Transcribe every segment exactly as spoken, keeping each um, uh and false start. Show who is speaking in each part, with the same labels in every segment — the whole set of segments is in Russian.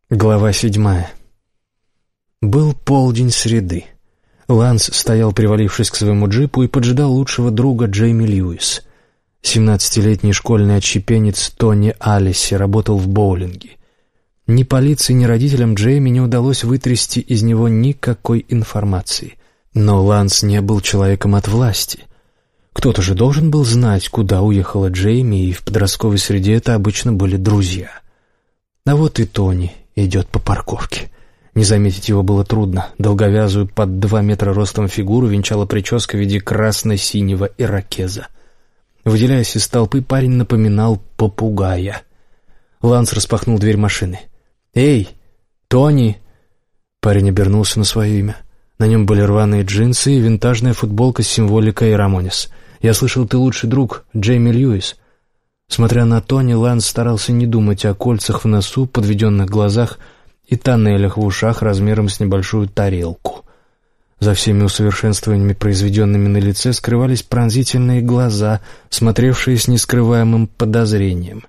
Speaker 1: Глава седьмая. Был полдень среды. Ланс стоял, привалившись к своему джипу, и поджидал лучшего друга Джейми Льюис. Семнадцатилетний школьный отщепенец Тони Аллеси работал в боулинге. Ни полиции, ни родителям Джейми не удалось вытрясти из него никакой информации. Но Ланс не был человеком от власти. Кто-то же должен был знать, куда уехала Джейми, и в подростковой среде это обычно были друзья. А вот и Тони идет по парковке. Не заметить его было трудно. Долговязую под два метра ростом фигуру венчала прическа в виде красно-синего ирокеза. Выделяясь из толпы, парень напоминал попугая. Ланс распахнул дверь машины. «Эй, Тони!» Парень обернулся на свое имя. На нем были рваные джинсы и винтажная футболка с символикой Рамонес. «Я слышал, ты лучший друг Джейми Льюис». Смотря на Тони, Ланс старался не думать о кольцах в носу, подведенных глазах и тоннелях в ушах размером с небольшую тарелку. За всеми усовершенствованиями, произведенными на лице, скрывались пронзительные глаза, смотревшие с нескрываемым подозрением.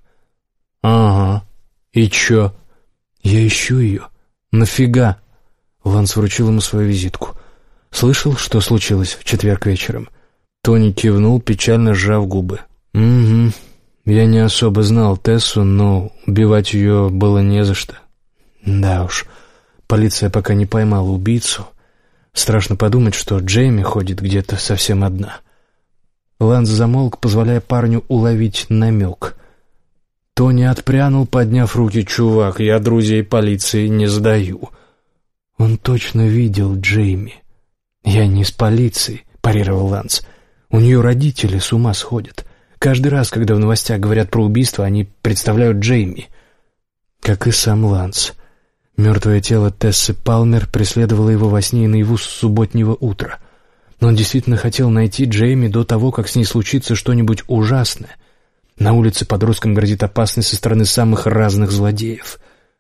Speaker 1: «Ага, и чё?» «Я ищу ее. Нафига?» Ланс вручил ему свою визитку. «Слышал, что случилось в четверг вечером?» Тони кивнул, печально сжав губы. «Угу. Я не особо знал Тессу, но убивать ее было не за что. Да уж, полиция пока не поймала убийцу. Страшно подумать, что Джейми ходит где-то совсем одна». Ланс замолк, позволяя парню уловить намек. Тони отпрянул, подняв руки. «Чувак, я друзей полиции не сдаю». Он точно видел Джейми. «Я не из полиции», — парировал Ланс. «У нее родители с ума сходят. Каждый раз, когда в новостях говорят про убийство, они представляют Джейми». Как и сам Ланс. Мертвое тело Тессы Палмер преследовало его во сне и наяву с субботнего утра. Но он действительно хотел найти Джейми до того, как с ней случится что-нибудь ужасное. На улице подросткам грозит опасность со стороны самых разных злодеев.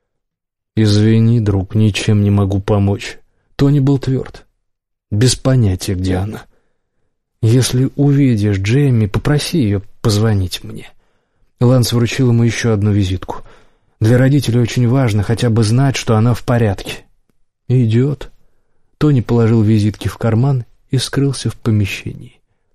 Speaker 1: «Извини, друг, ничем не могу помочь». Тони был тверд. Без понятия, где она. «Если увидишь Джейми, попроси ее позвонить мне». Ланс вручил ему еще одну визитку. Для родителей очень важно хотя бы знать, что она в порядке. «Идет». Тони положил визитки в карман и скрылся в помещении.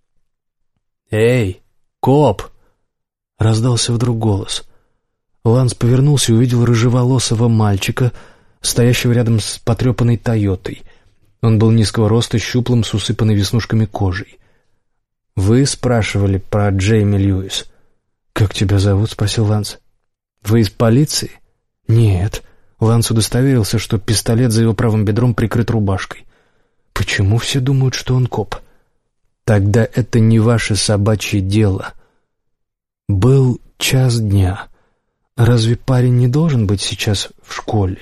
Speaker 1: «Эй, коп!» — раздался вдруг голос. Ланс повернулся и увидел рыжеволосого мальчика, стоящего рядом с потрепанной «Тойотой». Он был низкого роста, щуплым, с усыпанной веснушками кожей. «Вы спрашивали про Джейми Льюис?» «Как тебя зовут?» — спросил Ланс. «Вы из полиции?» «Нет». Ланс удостоверился, что пистолет за его правым бедром прикрыт рубашкой. «Почему все думают, что он коп?» «Тогда это не ваше собачье дело». Был час дня. Разве парень не должен быть сейчас в школе?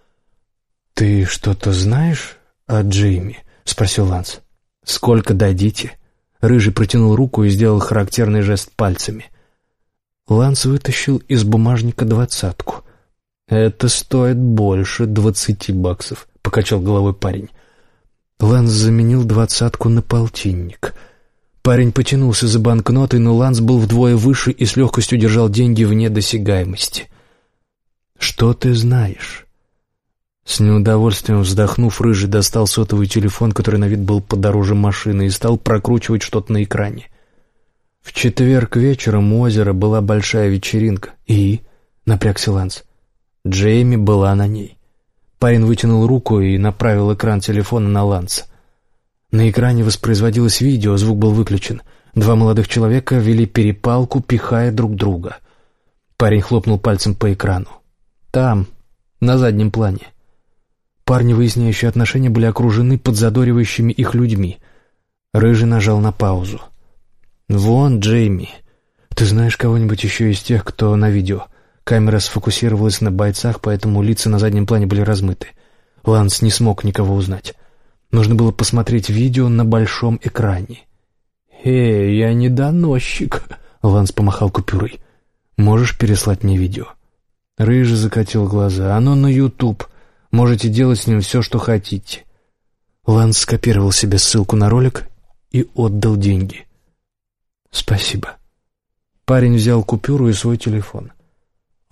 Speaker 1: «Ты что-то знаешь о Джейми?» — спросил Ланс. «Сколько дадите?» Рыжий протянул руку и сделал характерный жест пальцами. Ланс вытащил из бумажника двадцатку. «Это стоит больше двадцати баксов», — покачал головой парень. Ланс заменил двадцатку на полтинник. Парень потянулся за банкнотой, но Ланс был вдвое выше и с легкостью держал деньги вне досягаемости. «Что ты знаешь?» С неудовольствием вздохнув, Рыжий достал сотовый телефон, который на вид был подороже машины, и стал прокручивать что-то на экране. В четверг вечером у озера была большая вечеринка. «И?» — напрягся Ланс. Джейми была на ней. Парень вытянул руку и направил экран телефона на Ланса. На экране воспроизводилось видео, звук был выключен. Два молодых человека вели перепалку, пихая друг друга. Парень хлопнул пальцем по экрану. «Там, на заднем плане». Парни, выясняющие отношения, были окружены подзадоривающими их людьми. Рыжий нажал на паузу. «Вон Джейми. Ты знаешь кого-нибудь еще из тех, кто на видео?» Камера сфокусировалась на бойцах, поэтому лица на заднем плане были размыты. Ланс не смог никого узнать. Нужно было посмотреть видео на большом экране. «Эй, я не доносчик», — Ланс помахал купюрой. «Можешь переслать мне видео?» Рыжий закатил глаза. «Оно на YouTube. Можете делать с ним все, что хотите». Ланс скопировал себе ссылку на ролик и отдал деньги. «Спасибо». Парень взял купюру и свой телефон.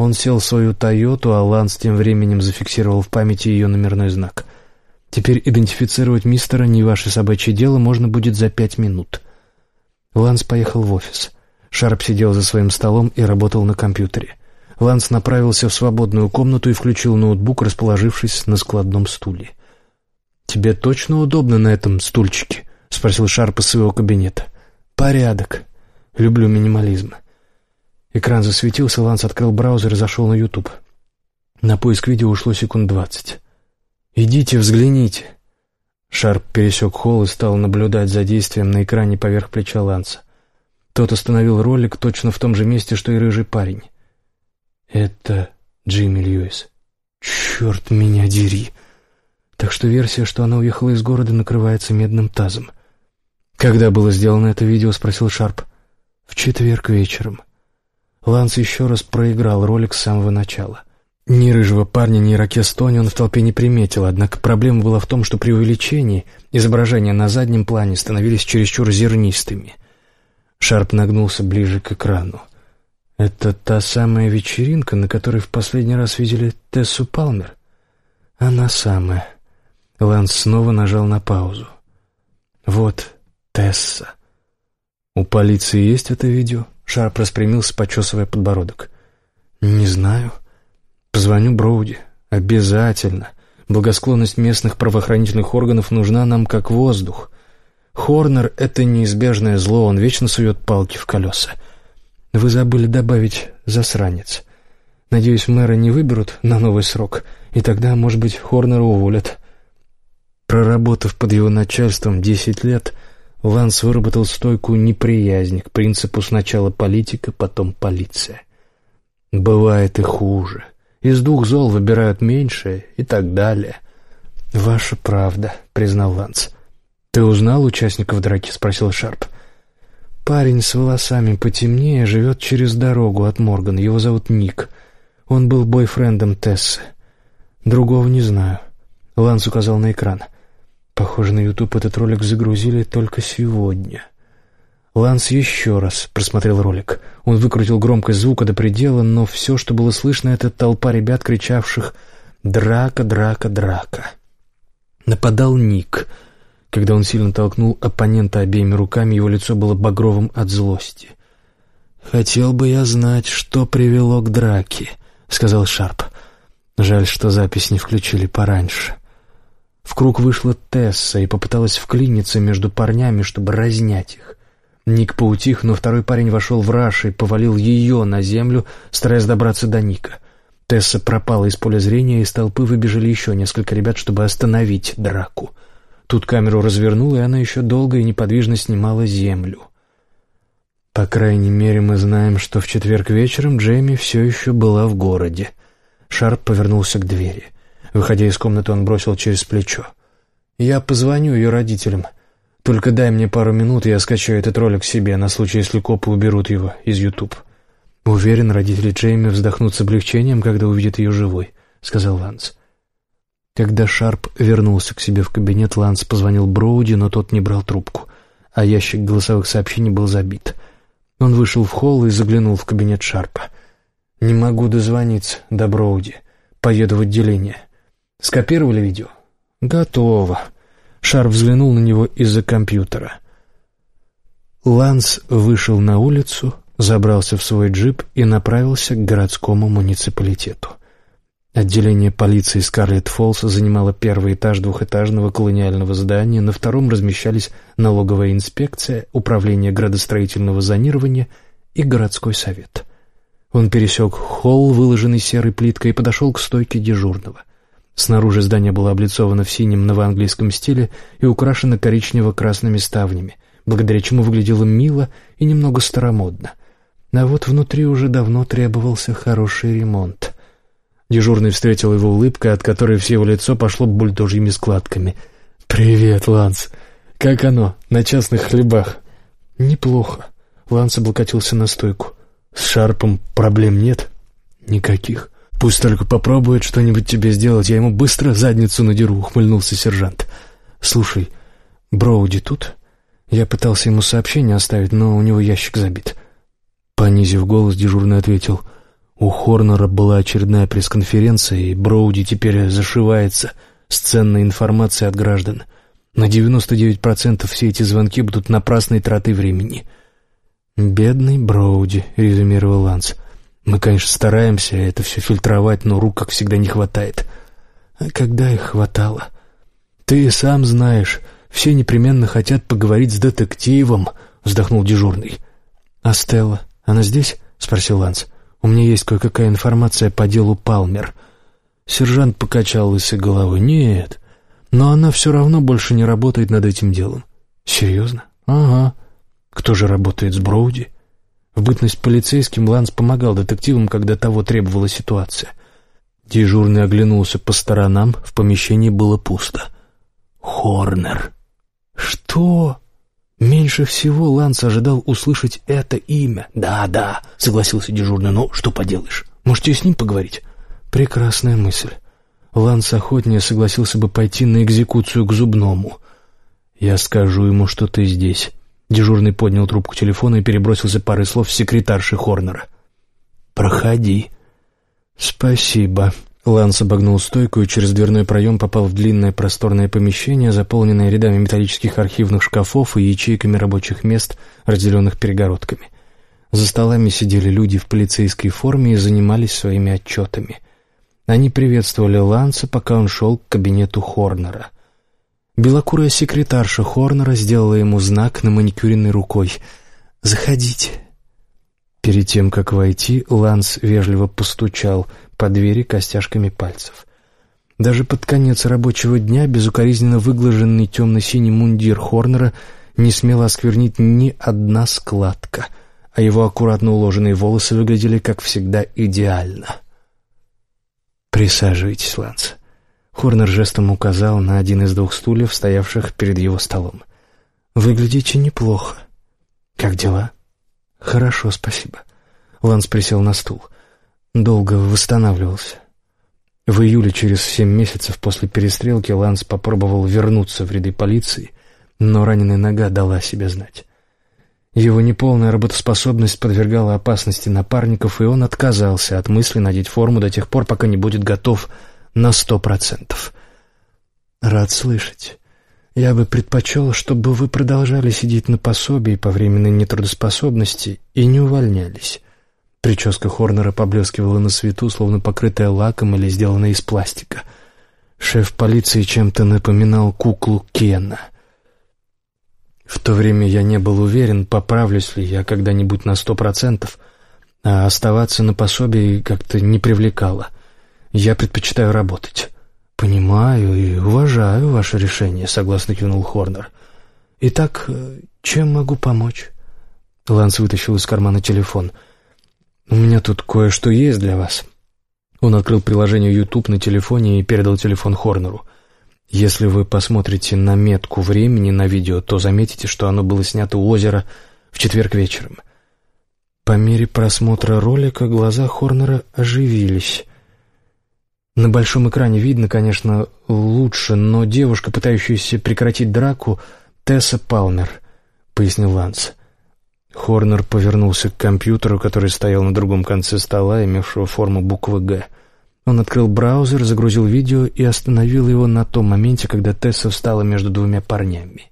Speaker 1: Он сел в свою «Тойоту», а Ланс тем временем зафиксировал в памяти ее номерной знак. Теперь идентифицировать мистера «Не ваше собачье дело» можно будет за пять минут. Ланс поехал в офис. Шарп сидел за своим столом и работал на компьютере. Ланс направился в свободную комнату и включил ноутбук, расположившись на складном стуле. «Тебе точно удобно на этом стульчике?» — спросил Шарп из своего кабинета. «Порядок. Люблю минимализм». Экран засветился, Ланс открыл браузер и зашел на YouTube. На поиск видео ушло секунд двадцать. «Идите, взгляните». Шарп пересек холл и стал наблюдать за действием на экране поверх плеча Ланса. Тот остановил ролик точно в том же месте, что и рыжий парень. «Это Джейми Льюис. Черт меня дери!» Так что версия, что она уехала из города, накрывается медным тазом. «Когда было сделано это видео?» — спросил Шарп. «В четверг вечером». Ланс еще раз проиграл ролик с самого начала. Ни рыжего парня, ни Ирокез Тони он в толпе не приметил, однако проблема была в том, что при увеличении изображения на заднем плане становились чересчур зернистыми. Шарп нагнулся ближе к экрану. «Это та самая вечеринка, на которой в последний раз видели Тессу Палмер?» «Она самая». Ланс снова нажал на паузу. «Вот Тесса». «У полиции есть это видео?» Шарп распрямился, почесывая подбородок. «Не знаю. Позвоню Броуди. Обязательно. Благосклонность местных правоохранительных органов нужна нам как воздух. Хорнер — это неизбежное зло, он вечно сует палки в колеса. Вы забыли добавить «засранец». Надеюсь, мэра не выберут на новый срок, и тогда, может быть, Хорнера уволят». Проработав под его начальством десять лет, Ланс выработал стойкую неприязнь к принципу сначала политика, потом полиция. Бывает и хуже. Из двух зол выбирают меньшее и так далее. «Ваша правда», — признал Ланс. «Ты узнал участников драки?» — спросил Шарп. «Парень с волосами потемнее живет через дорогу от Моргана. Его зовут Ник. Он был бойфрендом Тессы. Другого не знаю». Ланс указал на экран. Похоже, на YouTube этот ролик загрузили только сегодня. Ланс еще раз просмотрел ролик. Он выкрутил громкость звука до предела, но все, что было слышно, это толпа ребят, кричавших «Драка, драка, драка». Нападал Ник. Когда он сильно толкнул оппонента обеими руками, его лицо было багровым от злости. «Хотел бы я знать, что привело к драке», — сказал Шарп. «Жаль, что запись не включили пораньше». В круг вышла Тесса и попыталась вклиниться между парнями, чтобы разнять их. Ник поутих, но второй парень вошел в раж и повалил ее на землю, стараясь добраться до Ника. Тесса пропала из поля зрения, и из толпы выбежали еще несколько ребят, чтобы остановить драку. Тут камеру развернула, и она еще долго и неподвижно снимала землю. «По крайней мере, мы знаем, что в четверг вечером Джейми все еще была в городе». Шарп повернулся к двери. Выходя из комнаты, он бросил через плечо. «Я позвоню ее родителям. Только дай мне пару минут, и я скачаю этот ролик себе, на случай, если копы уберут его из YouTube». «Уверен, родители Джейми вздохнут с облегчением, когда увидят ее живой», — сказал Ланс. Когда Шарп вернулся к себе в кабинет, Ланс позвонил Броуди, но тот не брал трубку, а ящик голосовых сообщений был забит. Он вышел в холл и заглянул в кабинет Шарпа. «Не могу дозвониться до Броуди. Поеду в отделение». «Скопировали видео?» «Готово». Шарп взглянул на него из-за компьютера. Ланс вышел на улицу, забрался в свой джип и направился к городскому муниципалитету. Отделение полиции Скарлетт-Фоллс занимало первый этаж двухэтажного колониального здания, на втором размещались налоговая инспекция, управление градостроительного зонирования и городской совет. Он пересек холл, выложенный серой плиткой, и подошел к стойке дежурного. Снаружи здание было облицовано в синем новоанглийском стиле и украшено коричнево-красными ставнями, благодаря чему выглядело мило и немного старомодно. А вот внутри уже давно требовался хороший ремонт. Дежурный встретил его улыбкой, от которой все его лицо пошло бульдожьими складками. «Привет, Ланс. Как оно, на частных хлебах?» «Неплохо». Ланс облокотился на стойку. «С Шарпом проблем нет?» «Никаких. Пусть только попробует что-нибудь тебе сделать, я ему быстро задницу надеру», — ухмыльнулся сержант. «Слушай, Броуди тут? Я пытался ему сообщение оставить, но у него ящик забит». Понизив голос, дежурный ответил: У Хорнера была очередная пресс-конференция, и Броуди теперь зашивается с ценной информацией от граждан. На девяносто девять процентов все эти звонки будут напрасной тратой времени. «Бедный Броуди», — резюмировал Ланс. «Мы, конечно, стараемся это все фильтровать, но рук, как всегда, не хватает». «А когда их хватало?» «Ты сам знаешь, все непременно хотят поговорить с детективом», — вздохнул дежурный. «А Стелла, она здесь?» — спросил Ланс. «У меня есть кое-какая информация по делу Палмер». Сержант покачал лысой головой. «Нет, но она все равно больше не работает над этим делом». «Серьезно?» «Ага. Кто же работает с Броуди?» В бытность полицейским Ланс помогал детективам, когда того требовала ситуация. Дежурный оглянулся по сторонам, в помещении было пусто. «Хорнер». «Что?» Меньше всего Ланс ожидал услышать это имя. «Да, да», — согласился дежурный, — «ну, что поделаешь? Можете с ним поговорить?» «Прекрасная мысль». Ланс охотнее согласился бы пойти на экзекуцию к зубному. «Я скажу ему, что ты здесь». Дежурный поднял трубку телефона и перебросился парой слов с секретаршей Хорнера. «Проходи». «Спасибо». Ланс обогнул стойку и через дверной проем попал в длинное просторное помещение, заполненное рядами металлических архивных шкафов и ячейками рабочих мест, разделенных перегородками. За столами сидели люди в полицейской форме и занимались своими отчетами. Они приветствовали Ланса, пока он шел к кабинету Хорнера. Белокурая секретарша Хорнера сделала ему знак на маникюренной рукой. «Заходите». Перед тем, как войти, Ланс вежливо постучал по двери костяшками пальцев. Даже под конец рабочего дня безукоризненно выглаженный темно-синий мундир Хорнера не смела осквернить ни одна складка, а его аккуратно уложенные волосы выглядели, как всегда, идеально. «Присаживайтесь, Ланс». Хорнер жестом указал на один из двух стульев, стоявших перед его столом. «Выглядите неплохо. Как дела?» «Хорошо, спасибо». Ланс присел на стул. Долго восстанавливался. В июле, через семь месяцев после перестрелки, Ланс попробовал вернуться в ряды полиции, но раненая нога дала о себе знать. Его неполная работоспособность подвергала опасности напарников, и он отказался от мысли надеть форму до тех пор, пока не будет готов на сто процентов. «Рад слышать. Я бы предпочел, чтобы вы продолжали сидеть на пособии по временной нетрудоспособности и не увольнялись». Прическа Хорнера поблескивала на свету, словно покрытая лаком или сделанная из пластика. Шеф полиции чем-то напоминал куклу Кена. В то время я не был уверен, поправлюсь ли я когда-нибудь на сто процентов, а оставаться на пособии как-то не привлекало. Я предпочитаю работать. «Понимаю и уважаю ваше решение», — согласно кивнул Хорнер. «Итак, чем могу помочь?» Ланс вытащил из кармана телефон. «У меня тут кое-что есть для вас». Он открыл приложение YouTube на телефоне и передал телефон Хорнеру. «Если вы посмотрите на метку времени на видео, то заметите, что оно было снято у озера в четверг вечером». По мере просмотра ролика глаза Хорнера оживились. На большом экране видно, конечно, лучше, но девушка, пытающаяся прекратить драку, Тесса Палмер, — пояснил Ланс. Хорнер повернулся к компьютеру, который стоял на другом конце стола, имевшего форму буквы «Г». Он открыл браузер, загрузил видео и остановил его на том моменте, когда Тесса встала между двумя парнями.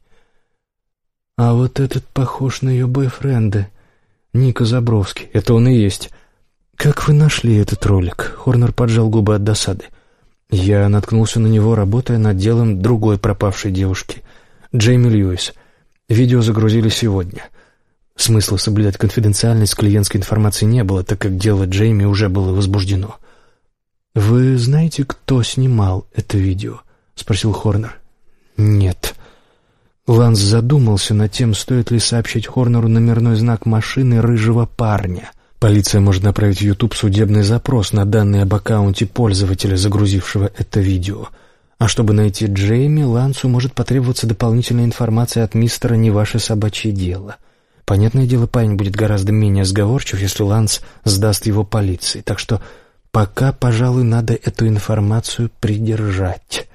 Speaker 1: «А вот этот похож на ее бойфренда, Ника Забровский. Это он и есть». «Как вы нашли этот ролик?» Хорнер поджал губы от досады. «Я наткнулся на него, работая над делом другой пропавшей девушки, Джейми Льюис. Видео загрузили сегодня. Смысла соблюдать конфиденциальность клиентской информации не было, так как дело Джейми уже было возбуждено». «Вы знаете, кто снимал это видео?» — спросил Хорнер. «Нет». Ланс задумался над тем, стоит ли сообщить Хорнеру номерной знак машины рыжего парня. Полиция может направить в YouTube судебный запрос на данные об аккаунте пользователя, загрузившего это видео. А чтобы найти Джейми, Лансу может потребоваться дополнительная информация от мистера «Не ваше собачье дело». Понятное дело, парень будет гораздо менее сговорчив, если Ланс сдаст его полиции, так что пока, пожалуй, надо эту информацию придержать.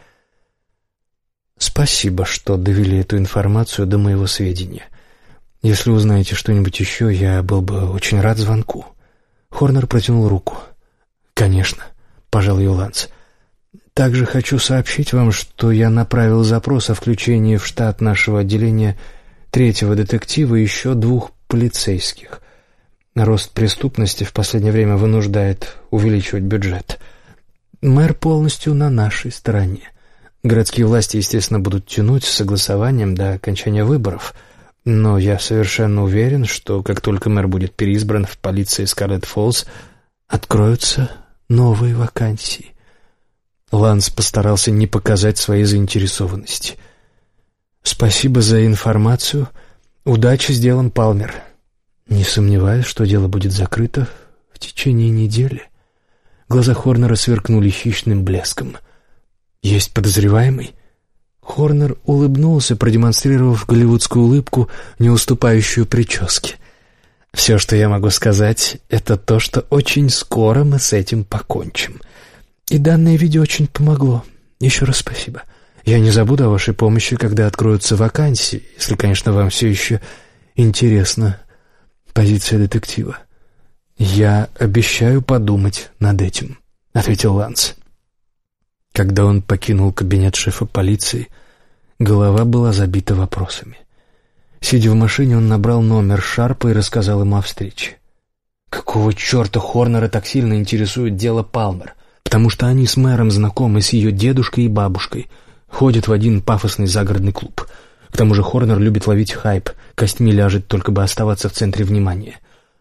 Speaker 1: Спасибо, что довели эту информацию до моего сведения. Если узнаете что-нибудь еще, я был бы очень рад звонку. Хорнер протянул руку. «Конечно», — пожал ее Ланс. «Также хочу сообщить вам, что я направил запрос о включении в штат нашего отделения третьего детектива и еще двух полицейских. Рост преступности в последнее время вынуждает увеличивать бюджет. Мэр полностью на нашей стороне. Городские власти, естественно, будут тянуть с согласованием до окончания выборов, но я совершенно уверен, что как только мэр будет переизбран, в полиции Скарлетт-Фоллс откроются новые вакансии». Ланс постарался не показать своей заинтересованности. «Спасибо за информацию. Удачи с делом, Палмер. Не сомневаюсь, что дело будет закрыто в течение недели». Глаза Хорнера сверкнули хищным блеском. «Есть подозреваемый?» Хорнер улыбнулся, продемонстрировав голливудскую улыбку, не уступающую прическе. «Все, что я могу сказать, это то, что очень скоро мы с этим покончим. И данное видео очень помогло. Еще раз спасибо. Я не забуду о вашей помощи, когда откроются вакансии, если, конечно, вам все еще интересна позиция детектива». «Я обещаю подумать над этим», — ответил Ланс. Когда он покинул кабинет шефа полиции, голова была забита вопросами. Сидя в машине, он набрал номер Шарпа и рассказал ему о встрече. Какого черта Хорнера так сильно интересует дело Палмер? Потому что они с мэром знакомы, с ее дедушкой и бабушкой, ходят в один пафосный загородный клуб. К тому же Хорнер любит ловить хайп, костьми ляжет, только бы оставаться в центре внимания.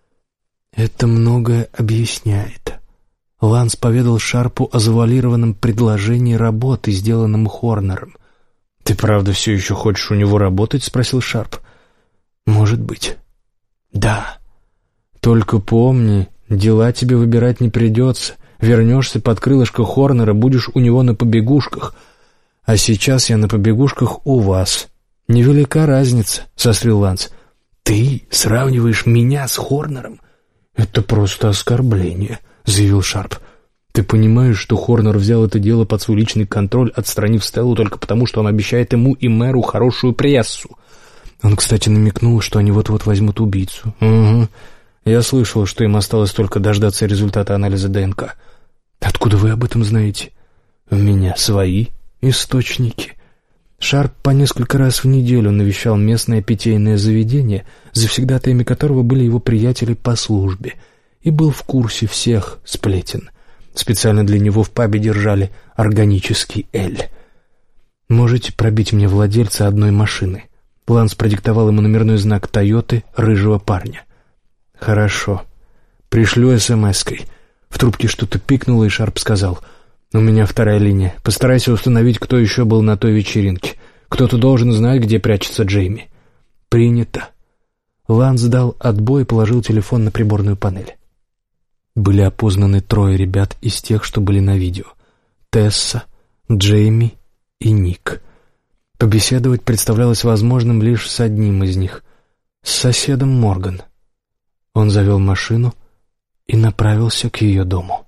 Speaker 1: Это многое объясняет. Ланс поведал Шарпу о завуалированном предложении работы, сделанном Хорнером. «Ты правда все еще хочешь у него работать?» — спросил Шарп. «Может быть». «Да. Только помни, дела тебе выбирать не придется. Вернешься под крылышко Хорнера, будешь у него на побегушках. А сейчас я на побегушках у вас. Невелика разница», — сострил Ланс. «Ты сравниваешь меня с Хорнером?» «Это просто оскорбление», — заявил Шарп. «Ты понимаешь, что Хорнер взял это дело под свой личный контроль, отстранив Стеллу только потому, что он обещает ему и мэру хорошую прессу? Он, кстати, намекнул, что они вот-вот возьмут убийцу». «Угу. Я слышал, что им осталось только дождаться результата анализа ДНК». «Откуда вы об этом знаете?» «У меня свои источники». Шарп по несколько раз в неделю навещал местное питейное заведение, завсегдатаями которого были его приятели по службе, и был в курсе всех сплетен. Специально для него в пабе держали органический эль. «Можете пробить мне владельца одной машины?» Ланс продиктовал ему номерной знак «Тойоты» рыжего парня. «Хорошо. Пришлю эс-эм-эской». В трубке что-то пикнуло, и Шарп сказал: «У меня вторая линия. Постарайся установить, кто еще был на той вечеринке. Кто-то должен знать, где прячется Джейми». «Принято». Ланс дал отбой и положил телефон на приборную панель. Были опознаны трое ребят из тех, что были на видео: Тесса, Джейми и Ник. Побеседовать представлялось возможным лишь с одним из них, с соседом Морган. Он завел машину и направился к ее дому.